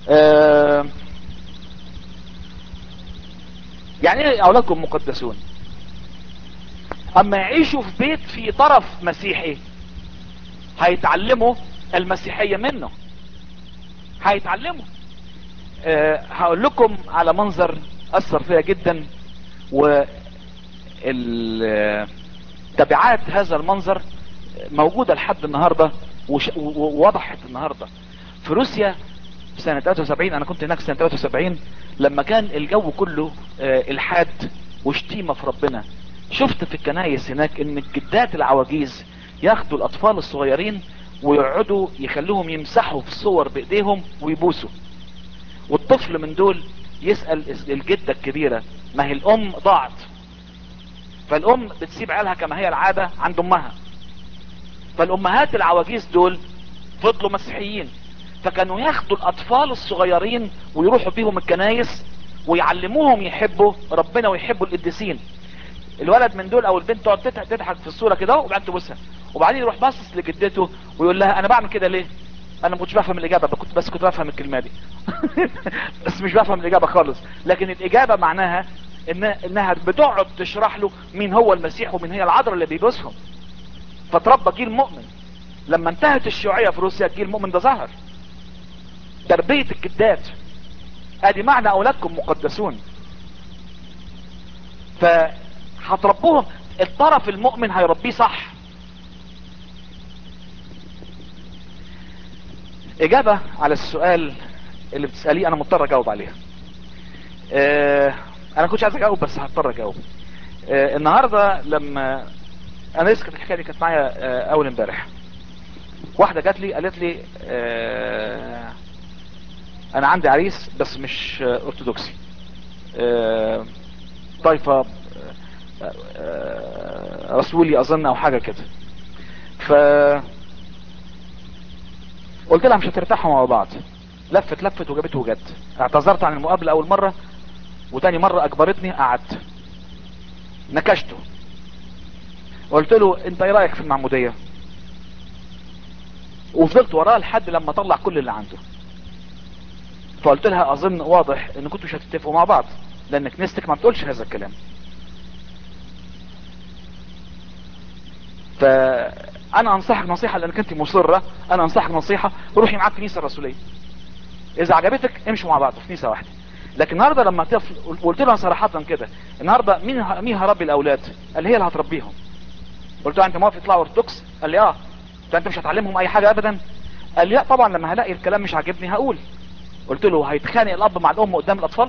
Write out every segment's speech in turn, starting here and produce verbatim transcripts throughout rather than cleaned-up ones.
آه يعني ايه اولادكم مقدسون؟ اما يعيشوا في بيت في طرف مسيحي هيتعلموا المسيحية منه، هيتعلموا. أه هقول لكم على منظر اثر فيها جدا، وتبعات هذا المنظر موجودة لحد النهاردة ووضحت النهاردة. في روسيا سنة ثلاثة وسبعين، انا كنت هناك سنة ثلاثة وسبعين لما كان الجو كله أه الحاد وشتيمة في ربنا. شفت في الكنايس هناك ان الجدات العواجيز ياخدوا الاطفال الصغيرين ويقعدوا يخلوهم يمسحوا في الصور بايديهم ويبوسوا، والطفل من دول يسأل الجدة الكبيرة، ما هي الام ضاعت، فالام بتسيب عيالها كما هي العادة عند امها. فالامهات العواجيز دول فضلوا مسيحيين، فكانوا ياخدوا الاطفال الصغيرين ويروحوا بيهم الكنايس ويعلموهم يحبوا ربنا ويحبوا القديسين. الولد من دول او البنت تقعد تضحك في الصورة كده وبعدين تبوسها، وبعدين يروح باصص لجدته ويقول لها انا بعمل كده ليه؟ انا ما كنتش بفهم الاجابة، كنت بس كنت بفهم الكلمة دي بس مش بفهم الاجابة خالص. لكن الاجابة معناها إن انها بتقعد تشرح له مين هو المسيح ومين هي العذراء اللي بيبوسهم. فتربى جيل مؤمن. لما انتهت الشيوعية في روسيا الجيل المؤمن ده ظهر. تربية الجدات، ادي معنى اولادكم مقدسون. فهتربوهم، الطرف المؤمن هيربيه صح. اجابة على السؤال اللي بتسأليه انا مضطر اجاوب عليها. اه انا كنتش عايز اجاوب بس هضطر اجاوب. اه النهاردة لما انا لسه كانت الحكاية دي كانت معايا اه اول امبارح، واحدة جات لي قالت لي اه انا عندي عريس بس مش اه ارثوذكسي، اه طائفة اه رسولي اظن او حاجة كده. ف قلت لها مش هترتاحوا مع بعض. لفت لفت وجابته وجت. اعتذرت عن المقابلة اول مرة، وتاني مرة اجبرتني قعدت نكشته. قلت له انت ايه رأيك في المعمودية؟ وفضلت وراه لحد لما طلع كل اللي عنده. فقلت لها اظن واضح ان كنتوا مش هتتفقوا مع بعض لان كنيستك ما بتقولش هذا الكلام. فانا انصحك نصيحة لانك انت مصرة، انا انصحك نصيحة، روحي معاك كنيسة رسولية. اذا عجبتك امشوا مع بعض في كنيسة واحدة. لكن النهاردة لما طفل قلت له صراحة كده، النهاردة مين مين هربي الاولاد؟ قال هي اللي هتربيهم. قلت له انت موافق يطلعوا ارثوذكس؟ قال لي اه. قلت انت مش هتعلمهم اي حاجة ابدا؟ قال لي لا طبعا لما هلاقي الكلام مش عاجبني هقول. قلت له هيتخانق الاب مع الام قدام الاطفال؟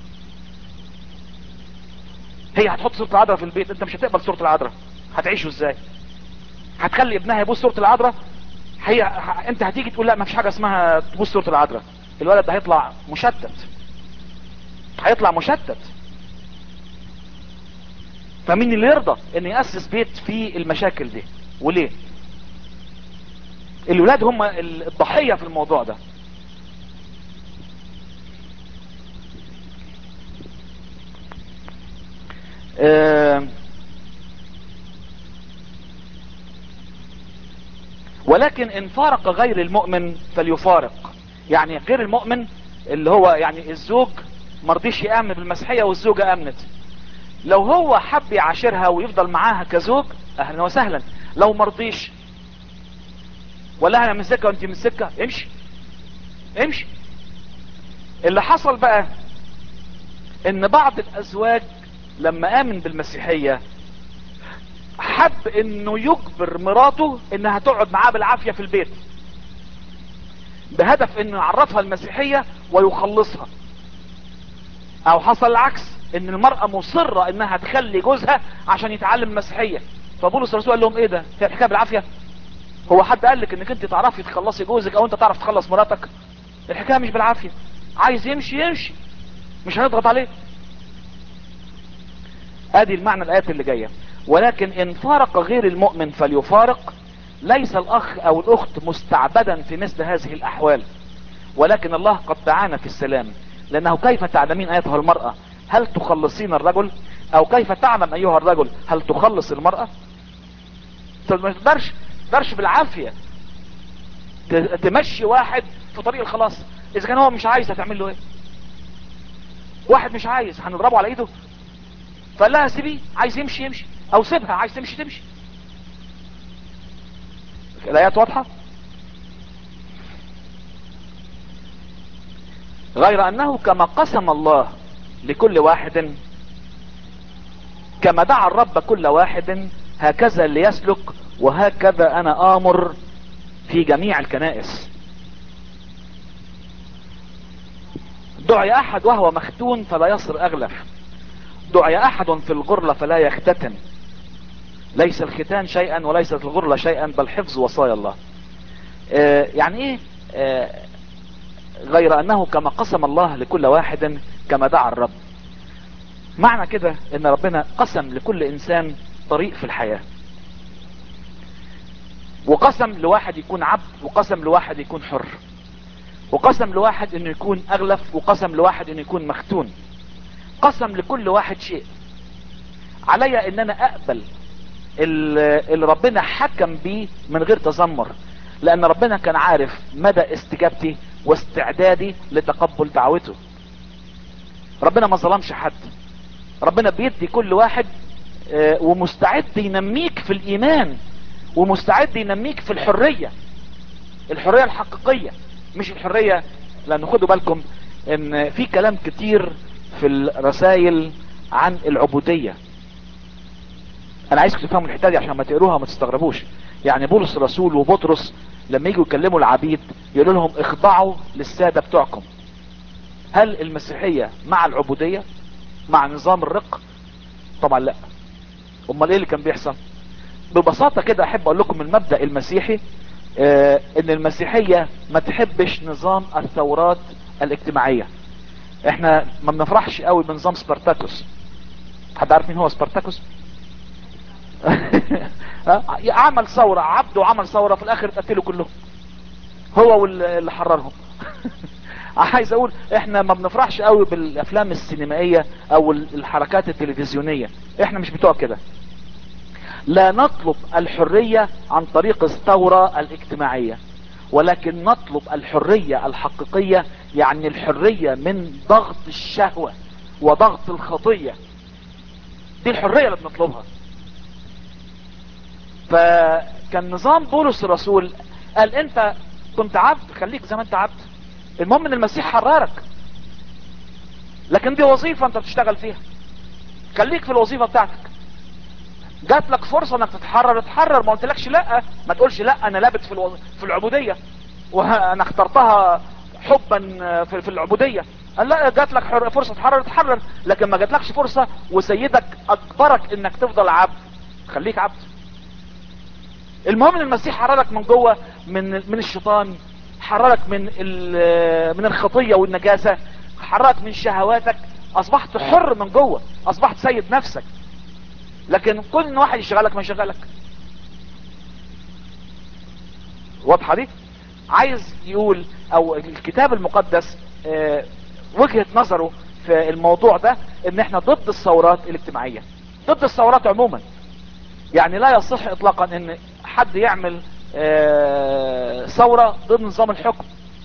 هي هتحط صورة العذراء في البيت، انت مش هتقبل صورة العذراء، هتعيشوا ازاي؟ هتخلي ابنها يبوس صورة العذراء؟ هي ه... انت هتيجي تقول لا ما فيش حاجة اسمها تبوس صورة العذراء. الولد ده هيطلع مشتت، هيطلع مشتت. فمين اللي يرضى ان يأسس بيت فيه المشاكل دي؟ وليه؟ الولاد هم الضحية في الموضوع ده. أه ولكن ان فارق غير المؤمن فليفارق. يعني غير المؤمن اللي هو يعني الزوج مرضيش يأمن بالمسيحية والزوجة امنت، لو هو حب يعاشرها ويفضل معاها كزوج اهلا وسهلا. لو مرضيش ولا انا من سكة وانت من سكة، امشي امشي. اللي حصل بقى ان بعض الازواج لما امن بالمسيحية حب انه يجبر مراته انها تقعد معاه بالعافية في البيت، بهدف انه يعرفها المسيحية ويخلصها. او حصل العكس، ان المرأة مصرة انها تخلي جوزها عشان يتعلم المسيحية. فبولس الرسول قال لهم ايه ده؟ هي الحكاية بالعافية؟ هو حد قال لك انك انت تعرفي تخلصي جوزك او انت تعرف تخلص مراتك؟ الحكاية مش بالعافية. عايز يمشي يمشي، مش هنضغط عليه. ادي المعنى الايات اللي جاية. ولكن ان فارق غير المؤمن فليفارق. ليس الاخ او الاخت مستعبدا في مثل هذه الاحوال، ولكن الله قد دعانا في السلام. لانه كيف تعلمين ايتها المرأة هل تخلصين الرجل، او كيف تعلم ايها الرجل هل تخلص المرأة؟ ما تقدرش تقدرش بالعافية تمشي واحد في طريق الخلاص. اذا كان هو مش عايز هتعمل له ايه؟ واحد مش عايز هنضربه على ايده؟ فقال لها سيبيه، عايز يمشي يمشي، او سيبها عايز تمشي تمشي. الايات واضحة. غير انه كما قسم الله لكل واحد، كما دعا الرب كل واحد هكذا ليسلك، وهكذا انا امر في جميع الكنائس. دعي احد وهو مختون فلا يصر اغلف، دعي احد في الغرلة فلا يختتن، ليس الختان شيئا وليست الغرلة شيئا بل حفظ وصايا الله. آه يعني ايه آه غير انه كما قسم الله لكل واحد كما دعا الرب؟ معنى كده ان ربنا قسم لكل انسان طريق في الحياة، وقسم لواحد يكون عبد، وقسم لواحد يكون حر، وقسم لواحد انه يكون اغلف، وقسم لواحد انه يكون مختون. قسم لكل واحد شيء. علي ان انا اقبل اللي ربنا حكم بيه من غير تذمر، لان ربنا كان عارف مدى استجابتي واستعدادي لتقبل دعوته. ربنا ما ظلمش حد، ربنا بيدي كل واحد ومستعد ينميك في الايمان، ومستعد ينميك في الحرية، الحرية الحقيقية مش الحرية. لان خدوا بالكم ان في كلام كتير في الرسائل عن العبودية. انا عايزكم تفهموا الحته دي عشان ما تقروها وما تستغربوش. يعني بولس الرسول وبطرس لما يجوا يكلموا العبيد يقولوا لهم اخضعوا للسادة بتوعكم. هل المسيحية مع العبودية، مع نظام الرق؟ طبعا لا. امال ايه اللي كان بيحصل؟ ببساطة كده احب اقول لكم المبدأ المسيحي اه ان المسيحية ما تحبش نظام الثورات الاجتماعية. احنا ما بنفرحش قوي بنظام سبارتاكوس. حد عارف مين هو سبارتاكوس؟ عمل ثورة، عبد وعمل ثورة، في الاخر اتقتلوا كلهم، هو واللي حررهم. عايز اقول احنا ما بنفرحش قوي بالافلام السينمائية او الحركات التلفزيونية، احنا مش بتوع كده. لا نطلب الحرية عن طريق الثورة الاجتماعية، ولكن نطلب الحرية الحقيقية، يعني الحرية من ضغط الشهوة وضغط الخطية. دي الحرية اللي بنطلبها. فكان نظام بولس الرسول قال انت كنت عبد خليك زي ما انت عبد، المهم ان المسيح حررك، لكن دي وظيفة انت بتشتغل فيها، خليك في الوظيفة بتاعتك. جات لك فرصة انك تتحرر اتحرر، ما قلتلكش لا، ما تقولش لا انا لابت في الوظ... في العبودية وانا اخترتها حبا في, في العبودية. قال لا، جات لك حر... فرصة تتحرر اتحرر، لكن ما جاتلكش فرصة وسيدك اجبرك انك تفضل عبد، خليك عبد. المهم ان المسيح حررك من جوه، من من الشيطان، حررك من من الخطية والنجاسة، حررك من شهواتك، اصبحت حر من جوه، اصبحت سيد نفسك. لكن كل ان واحد يشغلك ما يشغلك. واضحة دي؟ عايز يقول او الكتاب المقدس اه وجهة نظره في الموضوع ده ان احنا ضد الثورات الاجتماعية، ضد الثورات عموما. يعني لا يصح اطلاقا ان حد يعمل اه ثورة ضد نظام الحكم.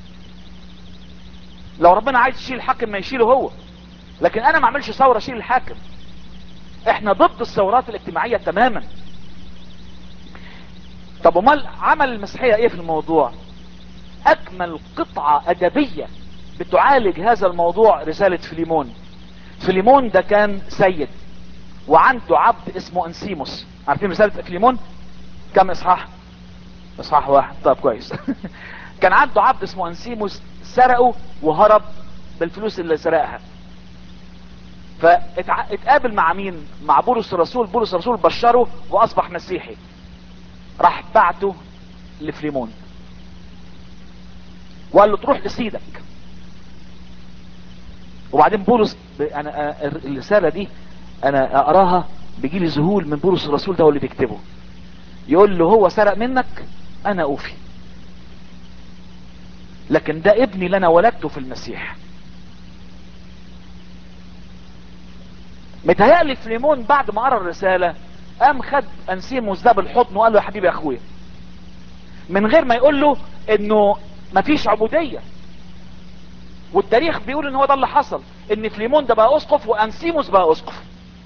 لو ربنا عايز يشيل الحاكم ما يشيله هو، لكن انا ما اعملش ثورة اشيل الحاكم. احنا ضد الثورات الاجتماعية تماما. طب امال عمل المسيحية ايه في الموضوع؟ اجمل قطعة ادبية بتعالج هذا الموضوع رسالة فيليمون. فيليمون ده كان سيد وعنده عبد اسمه انسيموس. عارفين رسالة فيليمون كم اصحاح؟ اصحاح واحد. طب كويس. كان عنده عبد اسمه انسيموس سرقه وهرب بالفلوس اللي سرقها. فاتقابل مع مين؟ مع بولس الرسول. بولس الرسول بشره واصبح مسيحي. راح بعته لفليمون وقال له تروح لسيدك. وبعدين بولس ب... انا الرسالة دي انا اقراها بيجي لي ذهول من بولس الرسول ده واللي بيكتبه. يقول له هو سرق منك انا اوفي، لكن ده ابني اللي انا ولدته في المسيح. متهيألي فليمون بعد ما قرا الرسالة قام خد انسيموس ده بالحضن وقال له يا حبيبي يا اخويا، من غير ما يقول له انه مفيش عبودية. والتاريخ بيقول ان هو ده اللي حصل، ان فليمون ده بقى اسقف وانسيموس بقى اسقف.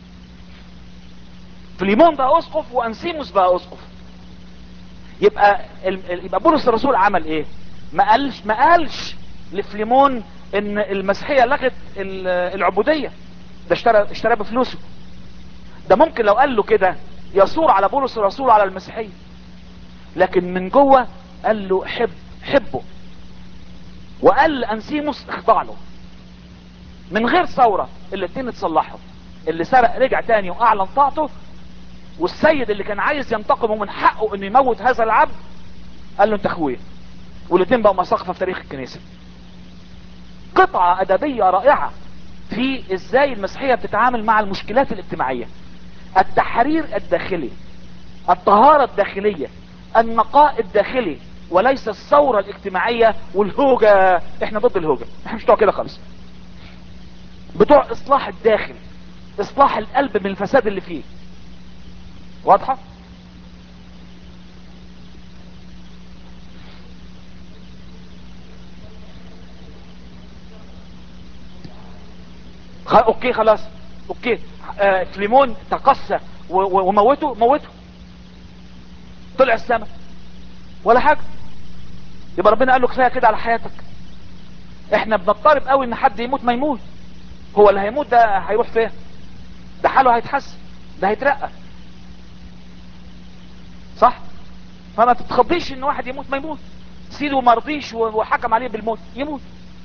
فليمون بقى اسقف وانسيموس بقى اسقف. يبقى ال- يبقى بولس الرسول عمل ايه؟ ما قالش ما قالش لفليمون ان المسيحيه لغت ال- العبوديه، ده اشترى اشترى بفلوسه. ده ممكن لو قال له كده يثور على بولس الرسول على المسيحيه، لكن من جوه قال له حب حبه. وقال لانسيموس اخضع له من غير ثوره. الاتنين اتصلحوا، اللي سرق رجع تاني واعلن طاعته، والسيد اللي كان عايز ينتقم ومن حقه انه يموت هذا العبد قال له انت اخويا. والاتنين بقوا مساقفه في تاريخ الكنيسه. قطعه ادبيه رائعه في ازاي المسيحيه بتتعامل مع المشكلات الاجتماعيه. التحرير الداخلي، الطهاره الداخليه، النقاء الداخلي، وليس الثوره الاجتماعيه والهوجه. احنا ضد الهوجه، احنا مش بتوع كده خالص، بتوع اصلاح الداخل، اصلاح القلب من الفساد اللي فيه. واضحه؟ خ... اوكي خلاص، اوكي. آه فليمون تقسى و... و... وموته موته طلع السماء ولا حاجه. يبقى ربنا قال له كفايه كده على حياتك. احنا بنضطرب قوي ان حد يموت ما يموت. هو اللي هيموت ده هيروح فين؟ ده حاله هيتحسن، ده هيترقى، صح؟ فما تتخضيش ان واحد يموت ما يموت. سيده ما رضيش وحكم عليه بالموت يموت.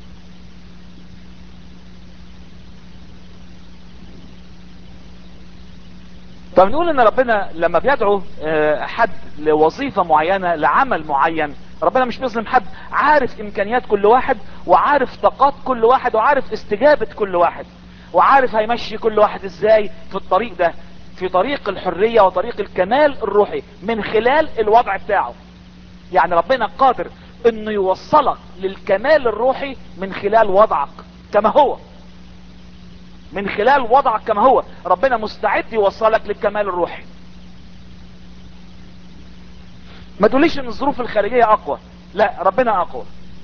فبنقول ان ربنا لما بيدعو آه، حد لوظيفة معينة لعمل معين، ربنا مش بيظلم حد، عارف امكانيات كل واحد، وعارف طاقات كل واحد، وعارف استجابة كل واحد، وعارف هيمشي كل واحد ازاي في الطريق ده، في طريق الحرية وطريق الكمال الروحي من خلال الوضع بتاعه. يعني ربنا قادر انه يوصلك للكمال الروحي من خلال وضعك كما هو. من خلال وضعك كما هو ربنا مستعد يوصلك للكمال الروحي. ما تقوليش ان الظروف الخارجية اقوى، لا، ربنا اقوى.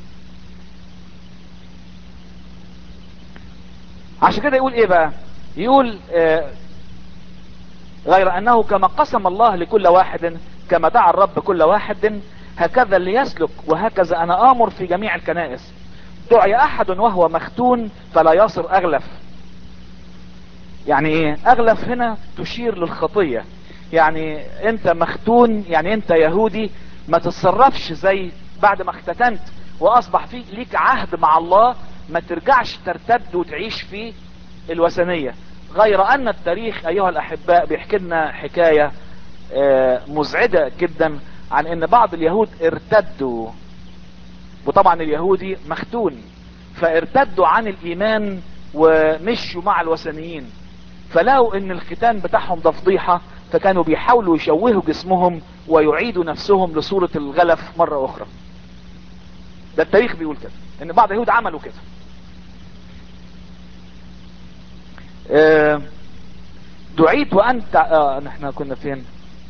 عشان كده يقول ايه بقى؟ يقول آه غير انه كما قسم الله لكل واحد كما دعا الرب كل واحد هكذا ليسلك، وهكذا انا امر في جميع الكنائس. دعي احد وهو مختون فلا يصر اغلف. يعني ايه اغلف؟ هنا تشير للخطية. يعني انت مختون، يعني انت يهودي ما تتصرفش زي بعد ما اختتنت واصبح فيك ليك عهد مع الله، ما ترجعش ترتد وتعيش في الوثنية. غير ان التاريخ ايها الاحباء بيحكي لنا حكاية آه، مزعجة جدا عن ان بعض اليهود ارتدوا، وطبعا اليهودي مختون، فارتدوا عن الايمان ومشوا مع الوثنيين، فلقوا ان الختان بتاعهم ده فضيحة، فكانوا بيحاولوا يشوهوا جسمهم ويعيدوا نفسهم لصورة الغلف مرة اخرى. ده التاريخ بيقول كده، ان بعض اليهود عملوا كده. آه، دعيت وانت آه احنا كنا فين؟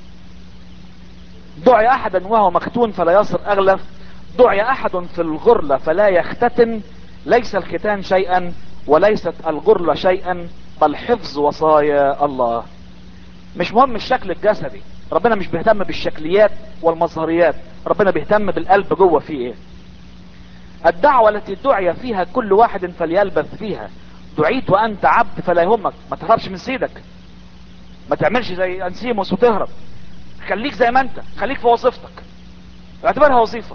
دعي احدا وهو مختون فلا يصر اغلف، دعي احد في الغرلة فلا يختتن، ليس الختان شيئا وليست الغرلة شيئا، بل حفظ وصايا الله. مش مهم الشكل الجسدي، ربنا مش بيهتم بالشكليات والمظهريات، ربنا بيهتم بالقلب جوه فيه ايه. الدعوة التي دعي فيها كل واحد فليلبث فيها. دعيت وانت عبد فلا يهمك، ما تهربش من سيدك، ما تعملش زي انسيموس وتهرب، خليك زي ما انت، خليك في وظيفتك، اعتبرها وظيفة.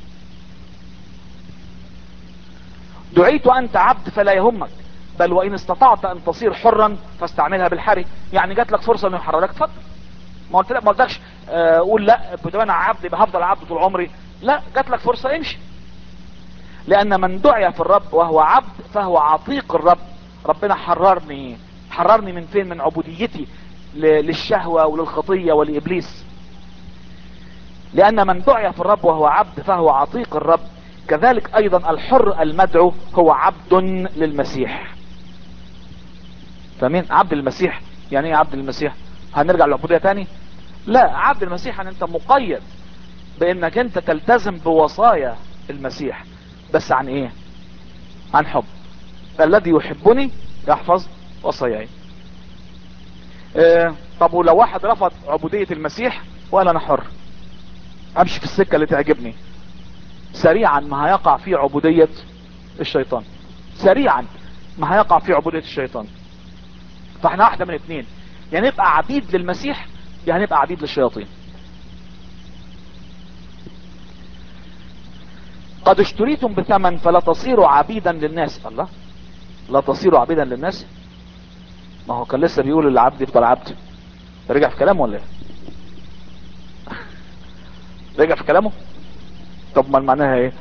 دعيت وانت عبد فلا يهمك، بل وان استطعت ان تصير حرا فاستعملها بالحري. يعني جات لك فرصة انه يحررك، اتفضل. ما قلت لك ما قلتلكش آه، قول لا بدون انا عبد يبقى هفضل عبد طول عمري، لا، جات لك فرصة امشي. لان من دعي في الرب وهو عبد فهو عتيق الرب. ربنا حررني، حررني من فين؟ من عبوديتي ل- للشهوة وللخطية ولإبليس. لان من دعي في الرب وهو عبد فهو عتيق الرب، كذلك ايضا الحر المدعو هو عبد للمسيح. فمين عبد المسيح؟ يعني ايه عبد المسيح؟ هنرجع للعبودية تاني؟ لا، عبد المسيح ان انت مقيد بانك انت تلتزم بوصايا المسيح. بس عن ايه؟ عن حب. الذي يحبني يحفظ وصاياي. اه طب ولو واحد رفض عبودية المسيح وقال انا حر امشي في السكة اللي تعجبني، سريعا ما هيقع في عبودية الشيطان، سريعا ما هيقع في عبودية الشيطان. فاحنا واحدة من اتنين، يعني نبقى عبيد للمسيح يعني نبقى عبيد للشياطين. قد اشتريتم بثمن فلا تصيروا عبيدا للناس. الله، لا تصيروا عبيدا للناس؟ ما هو كان لسه بيقول العبد يفضل عبد. رجع في كلامه ولا ايه؟ رجع في كلامه. طب ما معناها ايه؟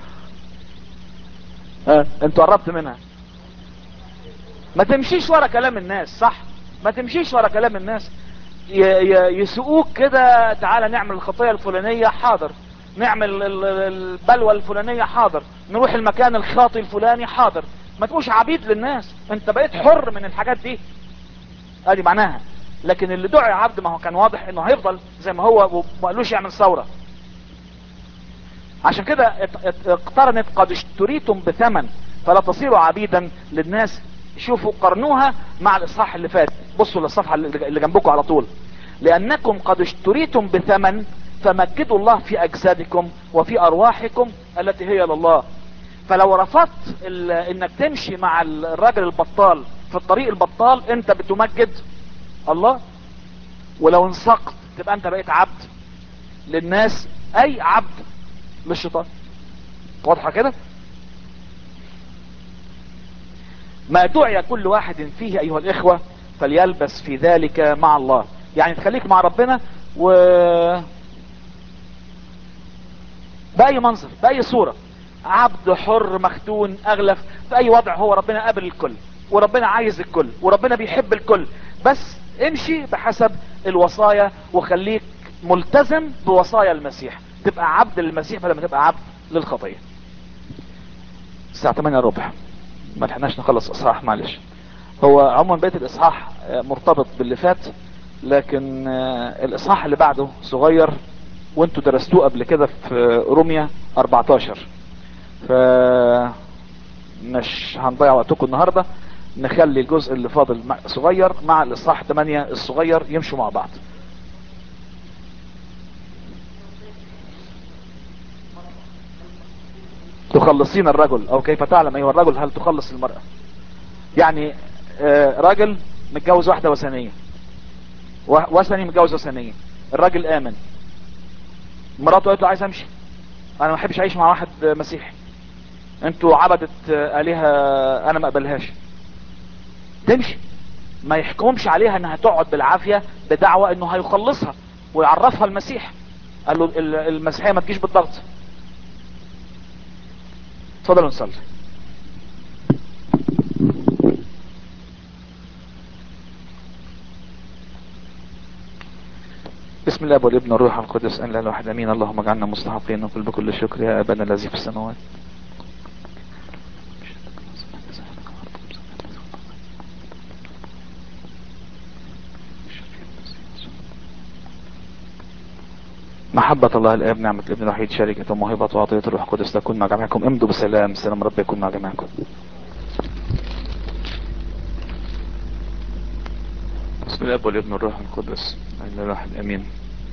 ها انتوا قربت منها. ما تمشيش ورا كلام الناس، صح؟ ما تمشيش ورا كلام الناس. ي- ي- يسوقوك كده، تعالى نعمل الخطية الفلانية، حاضر. نعمل ال- ال- البلوى الفلانية، حاضر. نروح المكان الخاطئ الفلاني، حاضر. ما تبقوش عبيد للناس، انت بقيت حر من الحاجات دي. ادي معناها. لكن اللي دعي عبد ما هو كان واضح انه هيفضل زي ما هو وما قالوش يعمل ثورة. عشان كده ات- ات- اقترنت قد اشتريتم بثمن فلا تصيروا عبيدا للناس. شوفوا قرنوها مع الاصحاح اللي فات، بصوا للصفحة اللي اللي جنبكم على طول. لانكم قد اشتريتم بثمن فمجدوا الله في اجسادكم وفي ارواحكم التي هي لله. فلو رفضت ال- انك تمشي مع الراجل البطال في الطريق البطال انت بتمجد الله. ولو انسقط تبقى انت بقيت عبد للناس، اي عبد للشيطان. واضحة كده؟ ما دعي كل واحد فيه ايها الاخوة فليلبس في ذلك مع الله. يعني تخليك مع ربنا و باي منظر باي صورة، عبد حر مختون اغلف في اي وضع. هو ربنا قابل الكل وربنا عايز الكل وربنا بيحب الكل، بس امشي بحسب الوصايا وخليك ملتزم بوصايا المسيح، تبقى عبد للمسيح بدل ما تبقى عبد للخطية. الساعة ثمانية ربع، ما لحقناش نخلص اصحاح، معلش. هو عموما بيت الاصحاح مرتبط باللي فات، لكن الاصحاح اللي بعده صغير وانتوا درستوه قبل كده في روميا اربعتاشر، ف مش هنضيع وقتكم النهاردة. نخلي الجزء اللي فاضل صغير مع الاصحاح ثمانية الصغير يمشوا مع بعض. تخلصين الرجل، او كيف تعلم ايها الرجل هل تخلص المرأة؟ يعني آه راجل متجوز واحدة وثنية، وثني متجوز وثنية، الراجل امن، مراته قالت له عايز امشي، انا ما احبش اعيش مع واحد مسيحي، انتوا عبدت الهة انا ما اقبلهاش. تمشي، ما يحكمش عليها انها تقعد بالعافية بدعوة انه هيخلصها ويعرفها المسيح. قال له المسيحية ما تجيش بالضغط. اتفضلوا نصلي. بسم الله والابن والروح القدس ان لا اله الا امين. اللهم اجعلنا مستحقين نقول بكل شكر يا ابانا الذي في السماوات. محبة الله الاب، نعمة الابن الوحيد، شركة وموهبة وعطية الروح القدس تكون مع جميعكم. امضوا بسلام، سلام رب يكون مع جميعكم. بسم الله والابن والروح القدس ان لا اله الا امين.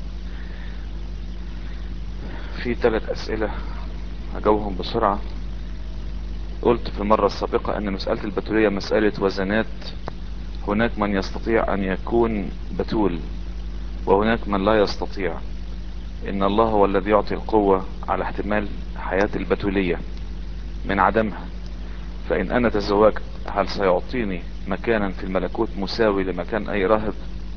في ثلاث اسئلة هجاوبهم بسرعة. قلت في المرة السابقة ان مسألة البتولية مسألة وزنات، هناك من يستطيع ان يكون بتول وهناك من لا يستطيع. ان الله هو الذي يعطي القوة على احتمال حياة البتولية من عدمها. فان انا تزوجت هل سيعطيني مكانا في الملكوت مساوي لمكان اي راهب؟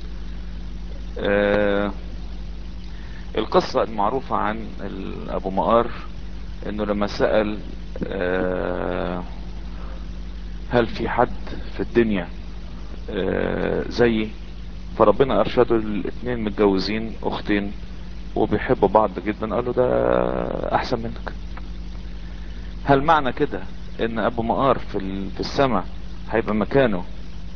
آه القصة المعروفة عن ابو مقار انه لما سأل آه هل في حد في الدنيا آه زيي، فربنا ارشده الاثنين متجوزين اختين وبيحبوا بعض جدا، قالوا ده احسن منك. هل معنى كده ان ابو مقار في في السماء هيبقى مكانه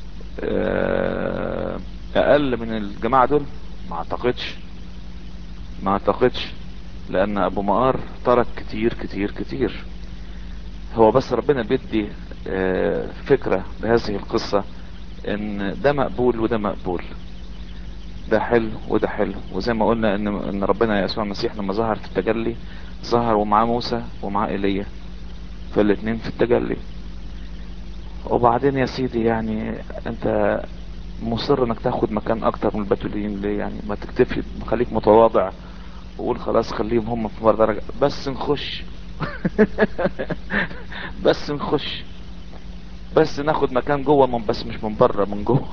آه اقل من الجماعة دول؟ ما اعتقدش، ما اعتقدش، لان ابو مقار ترك كتير كتير كتير. هو بس ربنا بيدي آه، فكرة بهذه القصة ان ده مقبول وده مقبول، ده حلو وده حلو. وزي ما قلنا ان ان ربنا يسوع المسيح لما ظهر في التجلي ظهر ومعاه موسى ومعاه ايليا، فالاتنين في التجلي. وبعدين يا سيدي يعني انت مصر انك تاخد مكان اكتر من البتوليين ليه؟ يعني ما تكتفي، خليك متواضع وقول خلاص خليهم هم في درجة بس نخش. بس نخش، بس ناخد مكان جوه، من بس مش من بره، من جوه.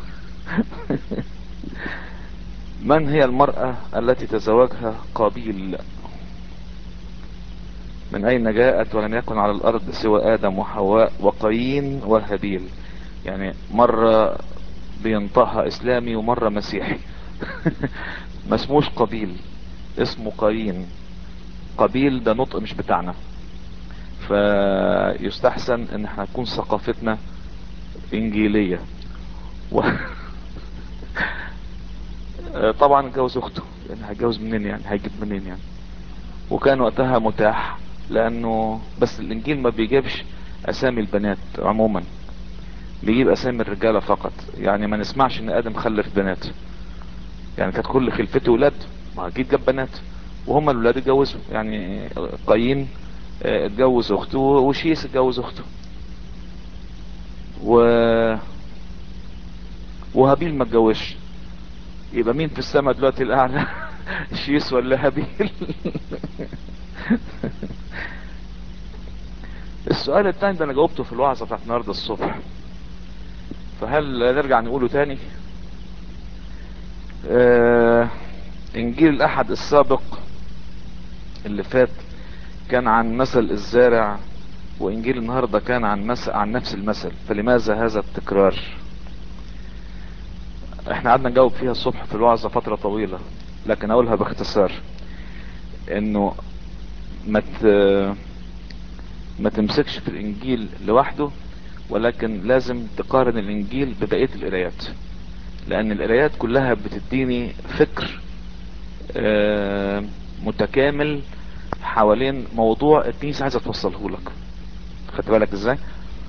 من هي المرأة التي تزوجها قابيل؟ من اين جاءت ولم يكن على الارض سوى ادم وحواء وقايين وهابيل؟ يعني مرة بينطقها اسلامي ومرة مسيحي. ما اسموش قابيل، اسمه قايين. قابيل ده نطق مش بتاعنا، فيستحسن ان احنا تكون ثقافتنا انجيلية. و... طبعا اتجوز اخته، يعني هيتجوز منين؟ يعني هيجيب منين يعني؟ وكان وقتها متاح، لانه بس الانجيل ما بيجيبش اسامي البنات عموما، بيجيب اسامي الرجالة فقط. يعني ما نسمعش ان ادم خلف بنات، يعني كانت كل خلفته ولاد، ما اكيد جاب بنات وهم الولاد اتجوزوا. يعني قايين اه، اتجوز اخته، وشيس اتجوز اخته، و... وهابيل ما اتجوزش. يبقى مين في السماء دلوقتي الاعلى؟ شيس ولا هابيل؟ السؤال التاني ده انا جاوبته في الوعظة بتاعت النهارده الصبح، فهل نرجع نقوله تاني؟ آه انجيل الاحد السابق اللي فات كان عن مثل الزارع، وانجيل النهارده كان عن مثل عن نفس المثل، فلماذا هذا التكرار؟ احنا قعدنا نجاوب فيها الصبح في الوعظة فترة طويلة، لكن اقولها باختصار، انه ما مت... ما تمسكش في الانجيل لوحده، ولكن لازم تقارن الانجيل ببقية القرايات، لان القرايات كلها بتديني فكر آه، متكامل حوالين موضوع الكنيسة عايزة توصله لك. خدت بالك ازاي؟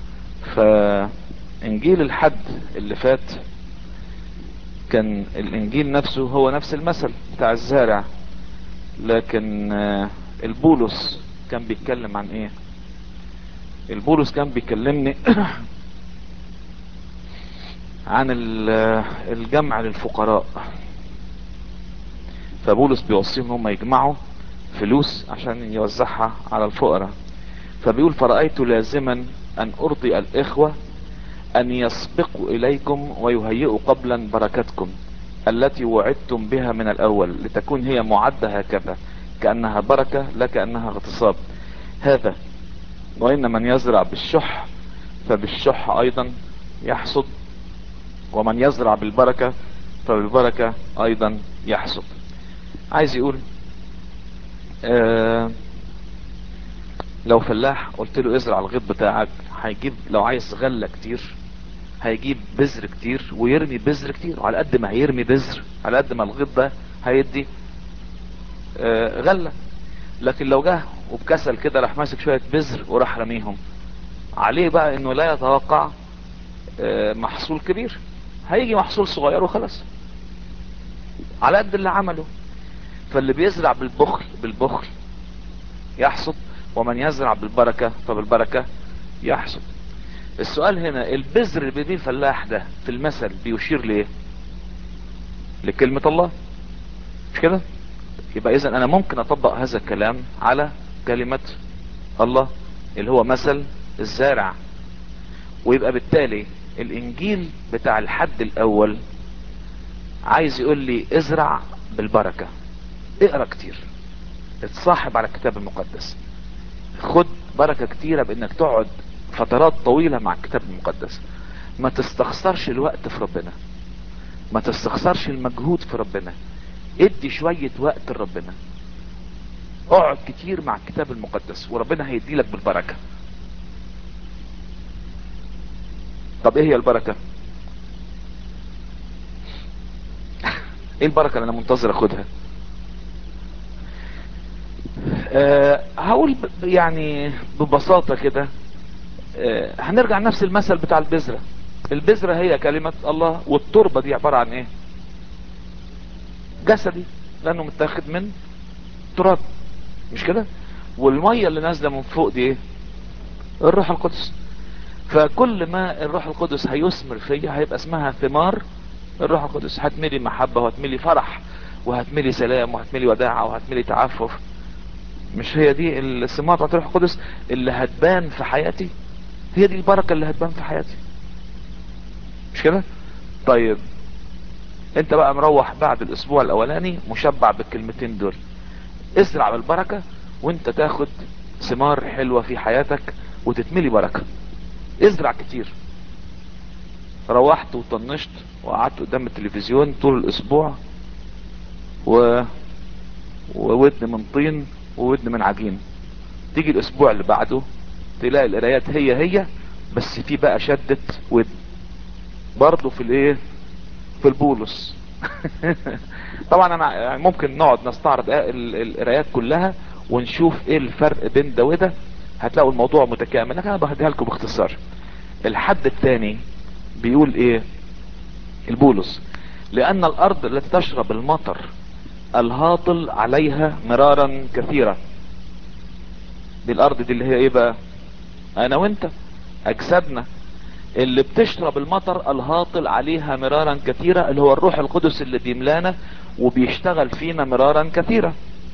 فانجيل الحد اللي فات كان الانجيل نفسه هو نفس المثل بتاع الزارع، لكن آه، البولس كان بيتكلم عن ايه؟ البولس كان بيكلمني عن ال- الجمع للفقراء. فبولس بيوصيهم ان هم يجمعوا فلوس عشان يوزعها على الفقراء. فبيقول فرأيت لازما ان ارضي الاخوة ان يسبقوا اليكم ويهيئوا قبلا بركتكم التي وعدتم بها من الاول، لتكون هي معدة هكذا كأنها بركة لا كأنها اغتصاب. هذا وان من يزرع بالشح فبالشح ايضا يحصد، ومن يزرع بالبركة فبالبركة ايضا يحصد. عايز يقول آه لو فلاح قلت له ازرع الغيط بتاعك، هيجيب لو عايز غلة كتير هيجيب بذر كتير ويرمي بذر كتير، وعلى قد ما هيرمي بذر على قد ما الغيط ده هيدي آه غلة. لكن لو جه وبكسل كده راح ماسك شوية بذر وراح رميهم، عليه بقى انه لا يتوقع آه محصول كبير، هيجي محصول صغير وخلاص على قد اللي عمله. فاللي بيزرع بالبخل بالبخل يحصد، ومن يزرع بالبركة فبالبركة يحصد. السؤال هنا، البذر اللي بيديه الفلاح ده في المثل بيشير ليه؟ لكلمة الله، مش كده؟ يبقى اذا انا ممكن اطبق هذا الكلام على كلمة الله اللي هو مثل الزارع، ويبقى بالتالي الانجيل بتاع الحد الاول عايز يقول لي ازرع بالبركة، اقرا كتير، اتصاحب على الكتاب المقدس، خد بركة كتيرة بانك تقعد فترات طويلة مع الكتاب المقدس، ما تستخسرش الوقت في ربنا، ما تستخسرش المجهود في ربنا، ادي شوية وقت لربنا، اقعد كتير مع الكتاب المقدس وربنا هيديلك بالبركة. طب ايه هي البركة؟ ايه البركة اللي انا منتظر اخدها؟ أه هقول ب- يعني ببساطة كده، آه هنرجع نفس المثل بتاع البذرة. البذرة هي كلمة الله، والتربة دي عبارة عن ايه؟ جسدي، لانه متاخد من تراب، مش كده؟ والمية اللي نازلة من فوق دي ايه؟ الروح القدس. فكل ما الروح القدس هيثمر فيا هيبقى اسمها ثمار الروح القدس. هتملي محبة، وهتملي فرح، وهتملي سلام، وهتملي وداعة، وهتملي تعفف. مش هي دي الثمار بتاعت الروح القدس اللي هتبان في حياتي؟ هي دي البركة اللي هتبان في حياتي، مش كده؟ طيب انت بقى مروح بعد الاسبوع الاولاني مشبع بالكلمتين دول. ازرع بالبركة وانت تاخد ثمار حلوة في حياتك وتتملي بركة. ازرع كتير. روحت وطنشت وقعدت قدام التلفزيون طول الاسبوع و... وودن من طين وودن من عجين. تيجي الاسبوع اللي بعده تلاقي القرايات هي هي، بس في بقى شدت ودن برضه في الايه؟ في البولس. طبعا انا يعني ممكن نقعد نستعرض القرايات كلها ونشوف ايه الفرق بين ده وده، هتلاقوا الموضوع متكامل، لكن انا بهديها لكم باختصار. الحد الثاني بيقول ايه البولس؟ لان الارض التي تشرب المطر الهاطل عليها مرارا كثيرة. دي الارض دي اللي هي ايه بقى؟ انا وانت، اجسادنا اللي بتشرب المطر الهاطل عليها مرارا كثيرة، اللي هو الروح القدس اللي بيملانا وبيشتغل فينا مرارا كثيرة.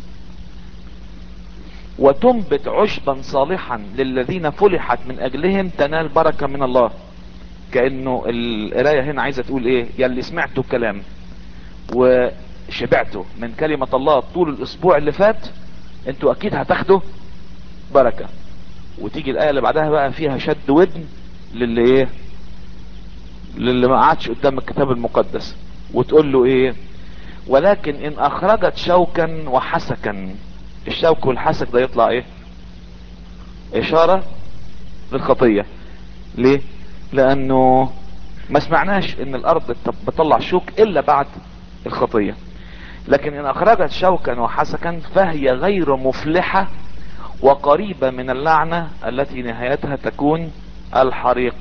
وتنبت عشبا صالحا للذين فلحت من اجلهم تنال بركة من الله. كأنه القراية هنا عايزة تقول ايه؟ يلي سمعتوا الكلام وشبعتوا من كلمة الله طول الاسبوع اللي فات، انتوا اكيد هتاخدوا بركة. وتيجي الآية اللي بعدها بقى فيها شد ودن للي ايه؟ للي ما قعدش قدام الكتاب المقدس، وتقول له ايه؟ ولكن ان اخرجت شوكا وحسكا. الشوك والحسك ده يطلع ايه؟ اشارة للخطية. ليه؟ لانه ما سمعناش ان الارض بتطلع شوك الا بعد الخطية. لكن ان اخرجت شوكا وحسكا فهي غير مفلحة وقريبة من اللعنة التي نهايتها تكون الحريق.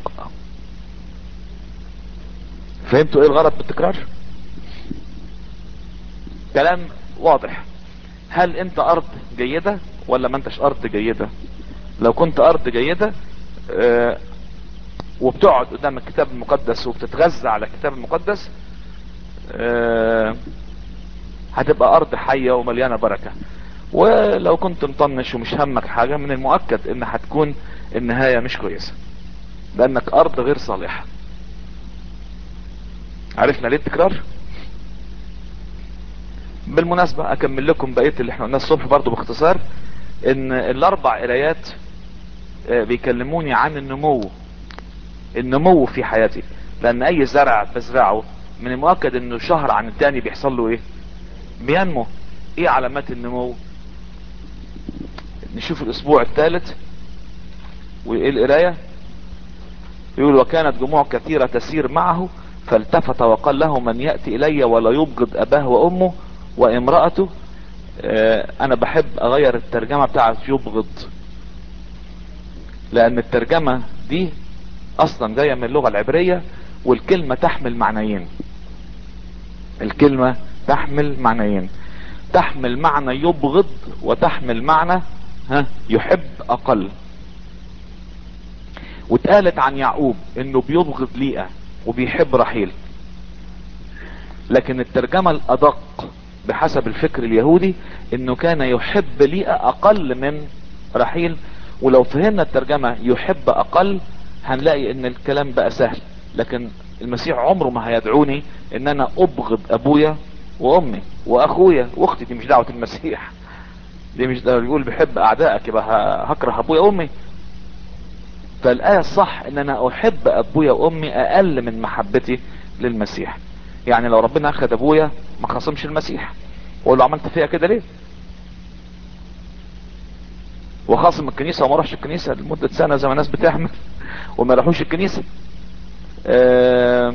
فهمتوا ايه الغرض بالتكرار؟ كلام واضح. هل انت ارض جيدة ولا ما انتش ارض جيدة؟ لو كنت ارض جيدة اه وبتقعد قدام الكتاب المقدس وبتتغذى على الكتاب المقدس، اه هتبقى ارض حية ومليانة بركة. ولو كنت مطنش ومش همك حاجة، من المؤكد ان هتكون النهاية مش كويسة، لانك ارض غير صالحة. عرفنا ليه التكرار؟ بالمناسبة اكمل لكم بقية اللي احنا قلناه الصبح برضو باختصار. ان الاربع قرايات بيكلموني عن النمو. النمو في حياتي، لان اي زرع بزرعه من المؤكد انه شهر عن التاني بيحصل له ايه؟ بينمو. ايه علامات النمو؟ نشوف الاسبوع الثالث وايه القراية. يقول وكانت جموع كثيرة تسير معه فالتفت وقال له من يأتي الي ولا يبغض اباه وامه وامرأته. اه انا بحب اغير الترجمة بتاعت يبغض، لان الترجمة دي اصلا جاية من اللغة العبرية، والكلمة تحمل معنيين. الكلمة تحمل معنيين، تحمل معنى يبغض وتحمل معنى ها يحب اقل. واتقالت عن يعقوب انه بيبغض ليئة وبيحب رحيل. لكن الترجمة الادق بحسب الفكر اليهودي انه كان يحب ليئة اقل من رحيل. ولو فهمنا الترجمة يحب اقل هنلاقي ان الكلام بقى سهل. لكن المسيح عمره ما هيدعوني ان انا ابغض ابويا وامي واخويا واختي. دي مش دعوة المسيح. دي مش دعوة. يقول بحب اعدائك يبقى هكره ابويا وامي. فالايه الصح ان انا احب ابويا وامي اقل من محبتي للمسيح. يعني لو ربنا اخذ ابويا ما خاصمش المسيح واقول له عملت فيها كده ليه، وخاصم الكنيسه وما راحش الكنيسه لمده سنه زي ما الناس بتعمل وما راحوش الكنيسه. آه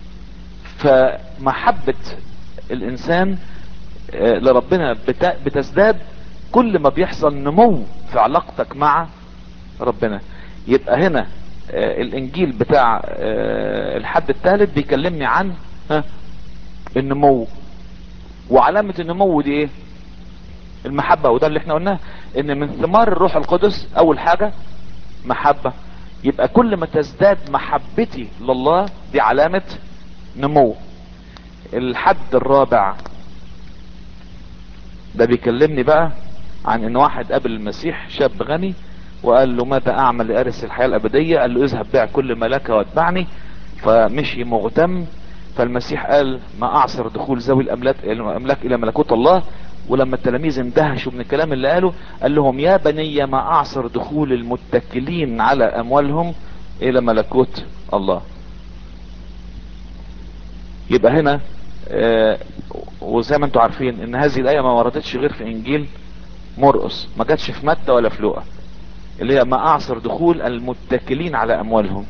فمحبه الانسان آه لربنا بتزداد كل ما بيحصل نمو في علاقتك مع ربنا. يبقى هنا آه الانجيل بتاع آه الحد الثالث بيكلمني عن ها النمو. وعلامة النمو دي ايه؟ المحبة. وده اللي احنا قلناه، ان من ثمار الروح القدس اول حاجة محبة. يبقى كل ما تزداد محبتي لله دي علامة نمو. الحد الرابع ده بيكلمني بقى عن ان واحد قابل المسيح، شاب غني، وقال له ماذا اعمل لارث الحياة الابدية؟ قال له اذهب بيع كل ما لك واتبعني. فمشي مغتم. فالمسيح قال ما اعصر دخول ذوي الاملاك الاملاك الى ملكوت الله. ولما التلاميذ اندهشوا من الكلام اللي قاله، قال لهم يا بني ما اعصر دخول المتكلين على اموالهم الى ملكوت الله. يبقى هنا آه وزي ما انتم عارفين ان هذه الايه ما وردتش غير في انجيل مرقس، ما جاتش في متى ولا في لوقا، اللي هي ما اعصر دخول المتكلين على اموالهم.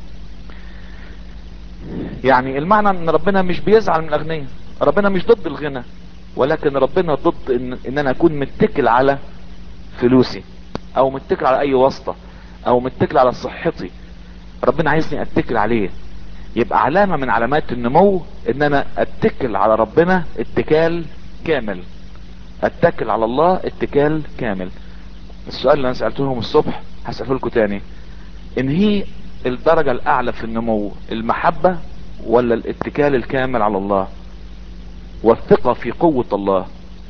يعني المعنى ان ربنا مش بيزعل من الاغنياء، ربنا مش ضد الغنى، ولكن ربنا ضد ان, إن انا اكون متكل على فلوسي، او متكل على اي واسطة، او متكل على صحتي. ربنا عايزني اتكل عليه. يبقى علامة من علامات النمو ان انا اتكل على ربنا اتكال كامل، اتكل على الله اتكال كامل. السؤال اللي انا سألته لهم الصبح هسأله لكم تاني، ان هي الدرجة الاعلى في النمو المحبة ولا الاتكال الكامل على الله والثقة في قوة الله؟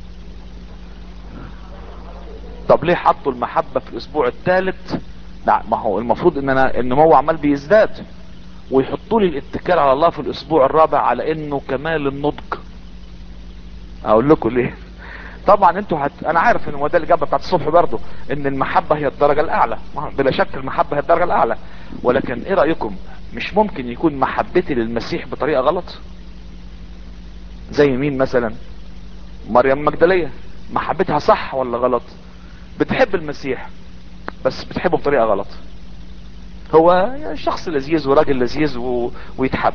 طب ليه حطوا المحبة في الاسبوع الثالث؟ لا، ما هو المفروض ان انا النمو عمال بيزداد، ويحطوا لي الاتكال على الله في الاسبوع الرابع على انه كمال النضج. اقول لكم ليه. طبعا انتوا هت... انا عارف ان هو ده الاجابه بتاعت الصبح برضه، ان المحبه هي الدرجه الاعلى، بلا شك المحبه هي الدرجه الاعلى. ولكن ايه رايكم، مش ممكن يكون محبتي للمسيح بطريقه غلط؟ زي مين مثلا؟ مريم المجدليه، محبتها صح ولا غلط؟ بتحب المسيح بس بتحبه بطريقه غلط. هو شخص لذيذ وراجل لذيذ و... ويتحب،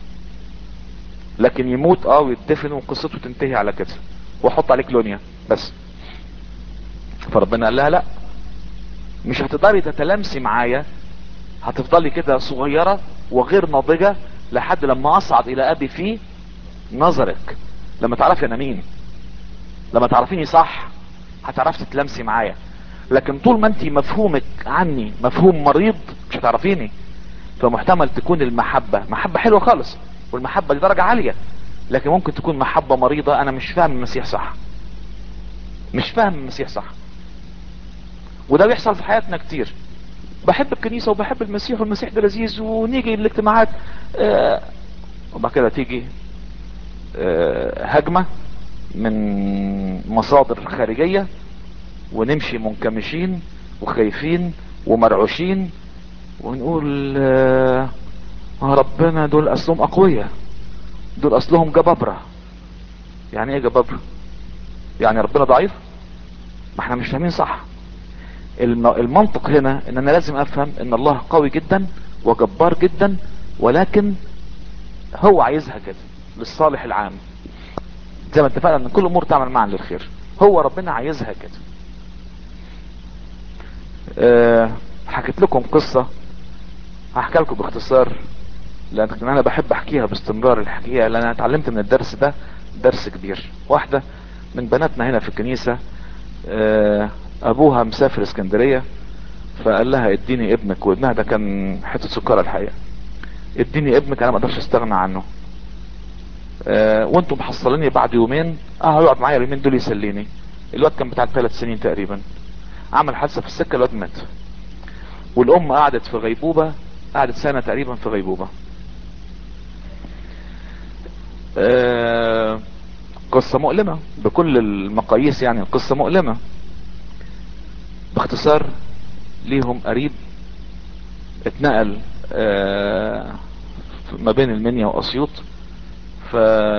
لكن يموت اه ويدفن وقصته تنتهي على كده، واحط عليك لونيا بس. فربنا قال لها لا، مش هتقدري تتلامسي معايا، هتفضلي كده صغيرة وغير ناضجة لحد لما اصعد الى ابي في نظرك. لما تعرفي انا مين، لما تعرفيني صح، هتعرفي تتلامسي معايا. لكن طول ما انت مفهومك عني مفهوم مريض مش هتعرفيني. فمحتمل تكون المحبة محبة حلوة خالص، والمحبة دي درجة عالية، لكن ممكن تكون محبة مريضة. انا مش فاهم المسيح صح، مش فاهم المسيح صح. وده بيحصل في حياتنا كتير. بحب الكنيسة وبحب المسيح والمسيح ده لذيذ، ونيجي الاجتماعات آه وبعد كده تيجي آه هجمة من مصادر خارجية، ونمشي منكمشين وخايفين ومرعوشين، ونقول آه ربنا دول اصلهم اقوياء، دول اصلهم جبابرة. يعني ايه جبابرة؟ يعني ربنا ضعيف؟ ما احنا مش فاهمين صح. الم- المنطق هنا ان انا لازم افهم ان الله قوي جدا وجبار جدا، ولكن هو عايزها كده للصالح العام. زي ما اتفقنا ان كل الامور تعمل معا للخير، هو ربنا عايزها كده. أه حكيت لكم قصة، هحكي لكم باختصار لان انا بحب احكيها باستمرار. الحكاية لان انا اتعلمت من الدرس ده درس كبير. واحدة من بناتنا هنا في الكنيسة أه ابوها مسافر اسكندرية، فقال لها اديني ابنك، وابنها ده كان حتة سكرة الحقيقة. اديني ابنك انا ما اقدرش استغنى عنه، أه وانتم محصليني بعد يومين اه هيقعد معايا اليومين دول يسليني. الواد كان بتاع ثلاث سنين تقريبا، عمل حادثة في السكة، الواد مات. والام قعدت في غيبوبة، قعدت سنة تقريبا في غيبوبة. أه قصة مؤلمة بكل المقاييس، يعني القصة مؤلمة. باختصار، ليهم قريب اتنقل أه ما بين المنيا واسيوط، ف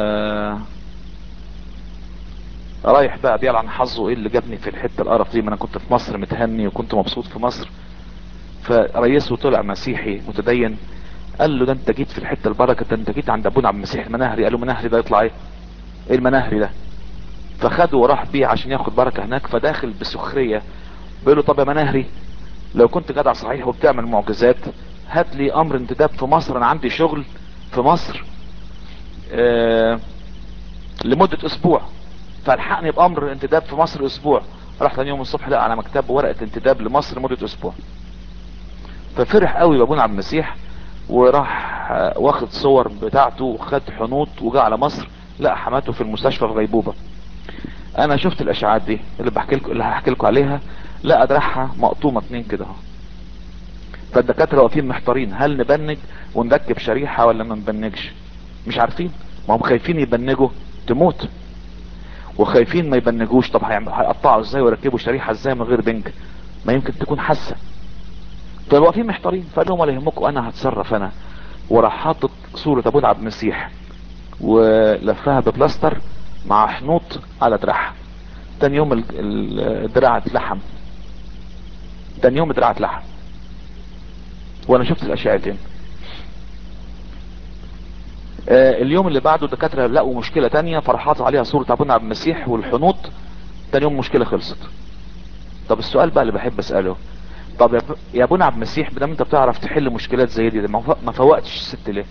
رايح بقى بيلعن حظه ايه اللي جابني في الحته القرف دي، ما انا كنت في مصر متهني وكنت مبسوط في مصر. فريسه طلع مسيحي متدين، قال له ده انت جيت في الحته البركه، ده انت جيت عند ابونا عبد المسيح المناهري. قال له مناهري ده يطلع ايه؟ ايه المناهري ده؟ فخده وراح بيه عشان ياخد بركه هناك. فداخل بسخريه بيقول له طب يا مناهري لو كنت جدع صحيح وبتعمل معجزات هات لي امر انتداب في مصر، انا عندي شغل في مصر آه لمدة اسبوع، فالحقني بامر انتداب في مصر اسبوع. راح تاني يوم الصبح لقى على مكتبه ورقة انتداب لمصر لمدة اسبوع. ففرح قوي بابونا عبد المسيح، وراح آه، واخد صور بتاعته وخد حنوط وجاء على مصر، لقى حماته في المستشفى في غيبوبة. انا شفت الاشعاعات دي اللي بحكي لكم اللي هحكي لكم عليها، لقى دراعها مقطومة اتنين كده اهو. فالدكاترة واقفين محتارين، هل نبنج ونركب شريحة ولا ما نبنجش؟ مش عارفين، ما هم خايفين يبنجوا تموت، وخايفين ما يبنجوش. طب هيعمل- هيقطعوا ازاي ويركبوا شريحة ازاي من غير بنج؟ ما يمكن تكون حاسة. فالواقفين محتارين، فقال لهم ولا يهمكم انا هتصرف انا. وراح حاطط صورة ابونا عبد المسيح ولفها ببلاستر مع حنوط على دراعها. تاني يوم ال- ال- الدراع اتلحم، تاني يوم الدراع اتلحم، وانا شفت الاشعتين. آه اليوم اللي بعده الدكاترة لقوا مشكلة تانية، فراح حاطط عليها صورة ابونا عبد المسيح والحنوط. تاني يوم المشكلة خلصت. طب السؤال بقى اللي بحب اسأله، طب يا ب- يا ابونا عبد المسيح بدل انت بتعرف تحل مشكلات زي دي، ده ما ف- ما فوقتش الست ليه؟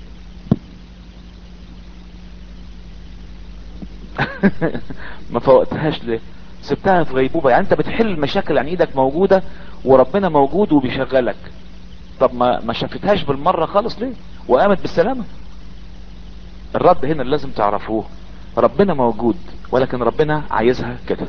ما فوقتهاش ليه؟ سبتها في غيبوبة. يعني انت بتحل المشاكل عن ايدك موجودة وربنا موجود وبيشغلك. طب ما ما شافتهاش بالمرة خالص ليه وقامت بالسلامة؟ الرد هنا اللي لازم تعرفوه، ربنا موجود ولكن ربنا عايزها كده.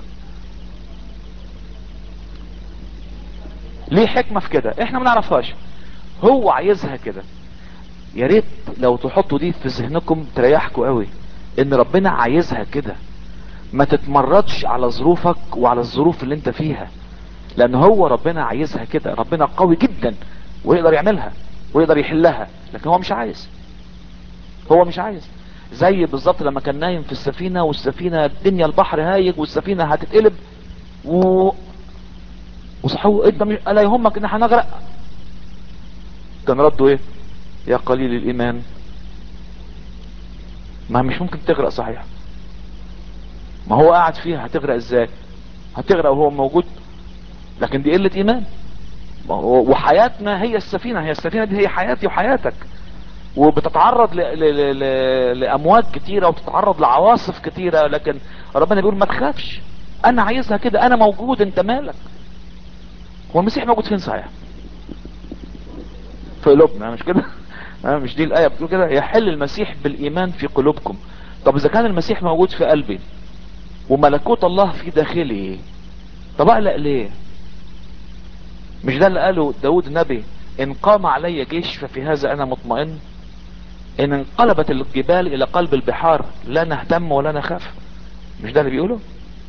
ليه حكمة في كده احنا ما نعرفهاش، هو عايزها كده. يا ريت لو تحطوا دي في ذهنكم تريحكوا قوي، ان ربنا عايزها كده. ما تتمردش على ظروفك وعلى الظروف اللي انت فيها، لان هو ربنا عايزها كده. ربنا قوي جدا ويقدر يعملها ويقدر يحلها، لكن هو مش عايز. هو مش عايز. زي بالظبط لما كان نايم في السفينة، والسفينة الدنيا البحر هايج والسفينة هتتقلب و... وصحوه، انت مش... الا يهمك ان احنا نغرق؟ كان رده ايه؟ يا قليل الايمان. ما مش ممكن تغرق صحيح، ما هو قاعد فيها، هتغرق ازاي؟ هتغرق وهو موجود؟ لكن دي قلة ايمان. ما هو- وحياتنا هي السفينة، هي السفينة دي هي حياتي وحياتك، وبتتعرض ل... ل... ل... ل... لامواج كتيرة وبتتعرض لعواصف كتيرة، لكن ربنا بيقول ما تخافش، انا عايزها كده، انا موجود، انت مالك؟ هو المسيح موجود فين صحيح؟ في قلوبنا مش كده؟ ها، مش دي الآية بتقول كده؟ يحل المسيح بالإيمان في قلوبكم. طب إذا كان المسيح موجود في قلبي وملكوت الله في داخلي، طب أقلق ليه؟ مش ده اللي قاله داود النبي؟ إن قام علي جيش ففي هذا أنا مطمئن، إن انقلبت الجبال إلى قلب البحار لا نهتم ولا نخاف. مش ده اللي بيقوله؟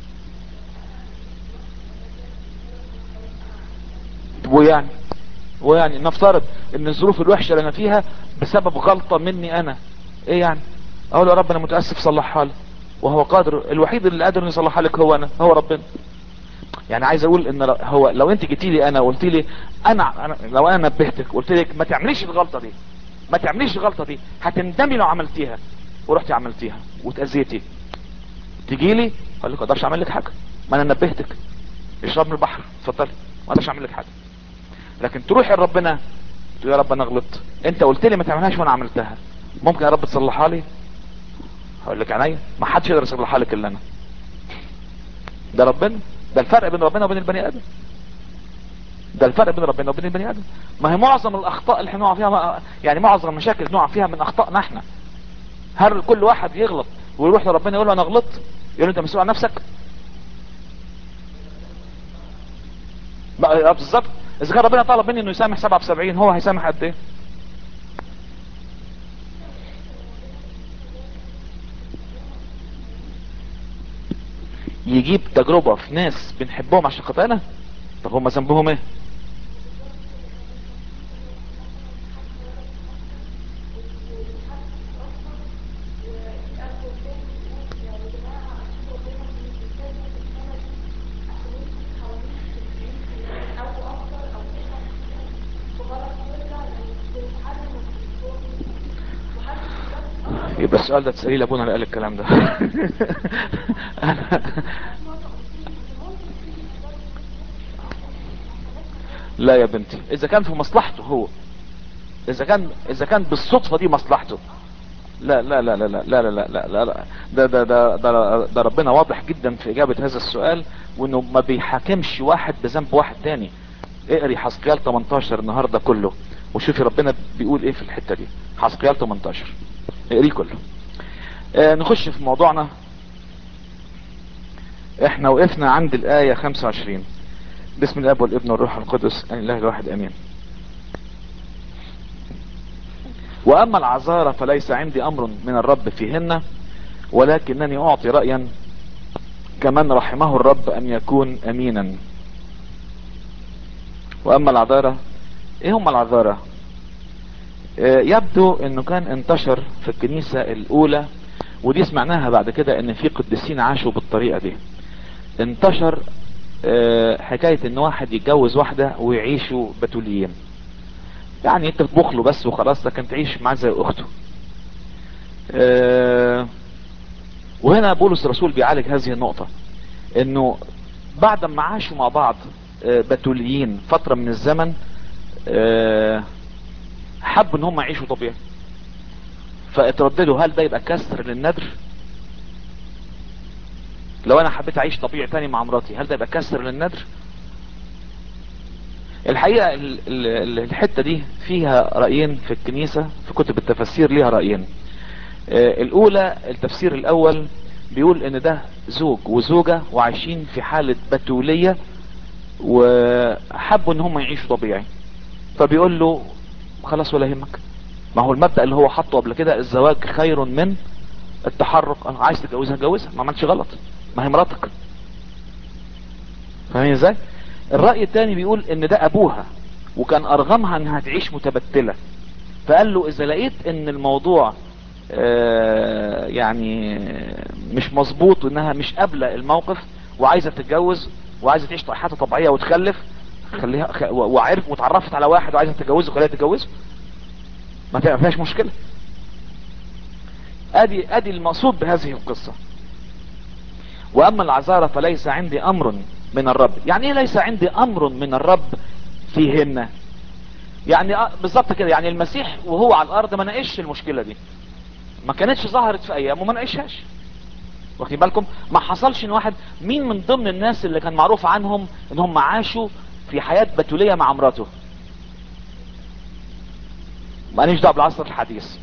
ويعني ويعني نفترض ان الظروف الوحشة اللي انا فيها بسبب غلطة مني انا، ايه يعني؟ اقول يا رب انا متأسف صلحها لي، وهو قادر. الوحيد اللي قادر ان يصلحها لك هو انا، هو ربنا. يعني عايز اقول ان ر- هو لو انت جيتي لي انا وقلت لي انا, أنا لو انا نبهتك قلت لك ما تعمليش الغلطة دي، ما تعمليش الغلطة دي، هتندمي لو عملتيها، ورحتي عملتيها وتأذيتي، تجي لي اقول لك ما اقدرش اعمل لك حاجة، ما انا نبهتك، اشرب من البحر اتفضلي، ما اقدرش اعمل لك حاجة. لكن تروحي لربنا تقول يا رب انا غلطت، انت قلت لي ما تعملهاش وانا عملتها، ممكن يا رب تصلحها لي؟ هقول لك عينيا، ما حدش يقدر يصلحها لك الا انا. ده ربنا، ده الفرق بين ربنا وبين البني ادم، ده الفرق بين ربنا وبين البني ادم. ما هي معظم الاخطاء اللي احنا نقع فيها ما- يعني معظم المشاكل اللي نقع فيها من اخطائنا احنا. هل كل واحد يغلط ويروح لربنا يقول له انا غلطت، يقول له انت مسؤول عن نفسك؟ بقى- بالظبط. اذا كان ربنا طلب مني انه يسامح سبعة بسبعين، هو هيسامح قد ايه؟ يجيب تجربة في ناس بنحبهم عشان خطأنا؟ طب هم ذنبهم ايه؟ يبقى السؤال ده تسأليه لابونا اللي قال الكلام ده. لا يا بنتي، اذا كان في مصلحته هو، اذا كان اذا كان بالصدفة دي مصلحته. لا لا لا لا لا لا لا لا لا لا ده ده ده ده, ده ربنا واضح جدا في اجابة هذا السؤال، وانه ما بيحاكمش واحد بذنب واحد تاني. اقري حسقيال تمنتاشر النهاردة كله وشوفي ربنا بيقول ايه في الحتة دي. حسقيال تمنتاشر اقريه كله. آه نخش في موضوعنا. احنا وقفنا عند الآية خمسة وعشرين. بسم الاب والابن والروح القدس الاله الواحد امين. واما العذارى فليس عندي امر من الرب فيهن، ولكنني اعطي رأيا كمن رحمه الرب ان يكون امينا. واما العذارى، ايه هم العذارى؟ آه يبدو انه كان انتشر في الكنيسة الاولى، ودي سمعناها بعد كده ان في قديسين عاشوا بالطريقة دي. انتشر آه حكاية ان واحد يتجوز واحدة ويعيشوا بتوليين، يعني انت تطبخ له بس وخلاص، لكن تعيش معاه زي اخته. آه وهنا بولس الرسول بيعالج هذه النقطة، انه بعد ما عاشوا مع بعض آه بتوليين فترة من الزمن، آه حبوا ان هم يعيشوا طبيعي، فاترددوا هل ده يبقى كسر للندر؟ لو انا حبيت اعيش طبيعي تاني مع مراتي، هل ده يبقى كسر للندر؟ الحقيقة ال- ال- الحتة دي فيها رأيين في الكنيسة، في كتب التفسير ليها رأيين. آه الاولى، التفسير الاول بيقول ان ده زوج وزوجة وعايشين في حالة بتولية وحبوا ان هم يعيشوا طبيعي، فبيقول له خلاص ولا يهمك. ما هو المبدأ اللي هو حطه قبل كده، الزواج خير من التحرك. أنا عايز تتجوزها اتجوزها، ما عملتش غلط، ما هي مراتك. فاهمين ازاي؟ الرأي الثاني بيقول ان ده ابوها وكان ارغمها انها تعيش متبتلة، فقال له اذا لقيت ان الموضوع آه يعني مش مظبوط وانها مش قابلة الموقف وعايزة تتجوز وعايزة تعيش حياتها طبيعية وتخلف، خليها خ... وعرف وتعرفت على واحد وعايزة تتجوزه، خليها تتجوزه، ما فيهاش مشكلة. ادي ادي المقصود بهذه القصة. واما العذارى فليس عندي امر من الرب. يعني ايه ليس عندي امر من الرب فيهن؟ يعني بالظبط كده، يعني المسيح وهو على الارض ما ناقشش المشكلة دي، ما كانتش ظهرت في ايامه وما ناقشهاش. واخدين بالكم؟ ما حصلش ان واحد، مين من ضمن الناس اللي كان معروف عنهم ان هم عاشوا في حياة بتولية مع مراته؟ ماليش دعوه بالعصر الحديث.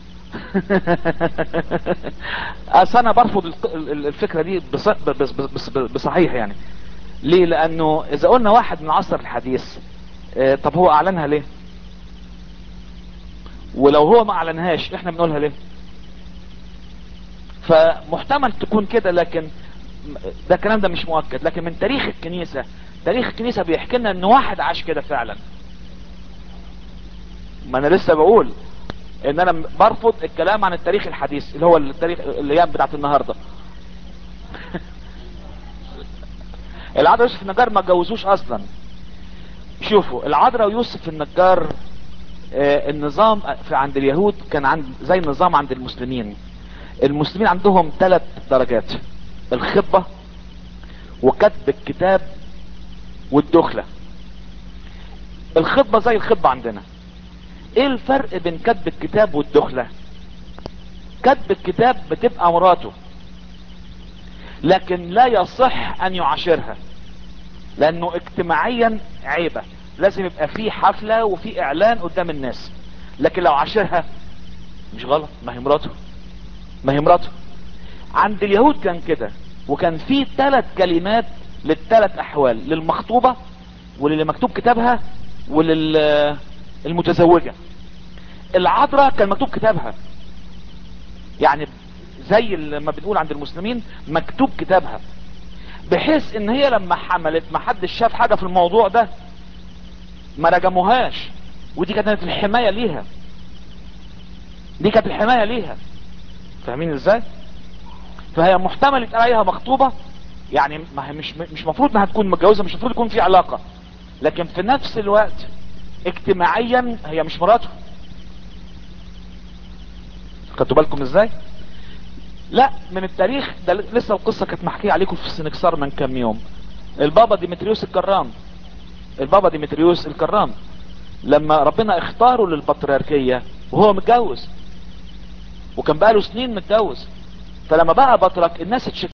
اصل انا برفض الق- ال- الفكرة دي بص- بص- بص- بصحيح يعني. ليه؟ لانه اذا قلنا واحد من العصر الحديث، آه، طب هو اعلنها ليه؟ ولو هو ما اعلنهاش احنا بنقولها ليه؟ فمحتمل تكون كده، لكن ده الكلام ده مش مؤكد. لكن من تاريخ الكنيسة، تاريخ الكنيسة بيحكي لنا ان واحد عاش كده فعلا. ما انا لسه بقول ان انا برفض الكلام عن التاريخ الحديث اللي هو التاريخ الايام بتاعت النهاردة. العذراء ويوسف النجار ما اتجوزوش اصلا. شوفوا العذراء ويوسف النجار، آه، النظام في عند اليهود كان عند زي النظام عند المسلمين. المسلمين عندهم ثلاث درجات: الخطبة وكتب الكتاب والدخلة. الخطبة زي الخطبة عندنا. ايه الفرق بين كتب الكتاب والدخلة؟ كتب الكتاب بتبقى مراته، لكن لا يصح ان يعاشرها لانه اجتماعيا عيبة، لازم يبقى فيه حفلة وفيه اعلان قدام الناس. لكن لو عاشرها مش غلط، ما هي مراته، ما هي مراته. عند اليهود كان كده، وكان في ثلاث كلمات للثلاث احوال: للمخطوبة وللي مكتوب كتابها وللمتزوجة. العذراء كان مكتوب كتابها، يعني زي ما بنقول عند المسلمين مكتوب كتابها، بحيث ان هي لما حملت ما حدش شاف حاجة في الموضوع ده، ما رجموهاش. ودي كانت الحماية ليها، دي كانت الحماية ليها. فاهمين ازاي؟ فهي محتمل يتقال عليها مخطوبة، يعني ما هي مش مش مفروض انها تكون متجوزة، مش مفروض يكون في علاقة، لكن في نفس الوقت اجتماعيا هي مش مراته. خدتوا بالكم ازاي؟ لا، من التاريخ ده لسه القصة كانت محكية عليكم في السنكسار من كام يوم. البابا ديمتريوس الكرام البابا ديمتريوس الكرام لما ربنا اختاره للبطريركية وهو متجوز، وكان بقاله سنين متجوز، فلما بقى بطرك الناس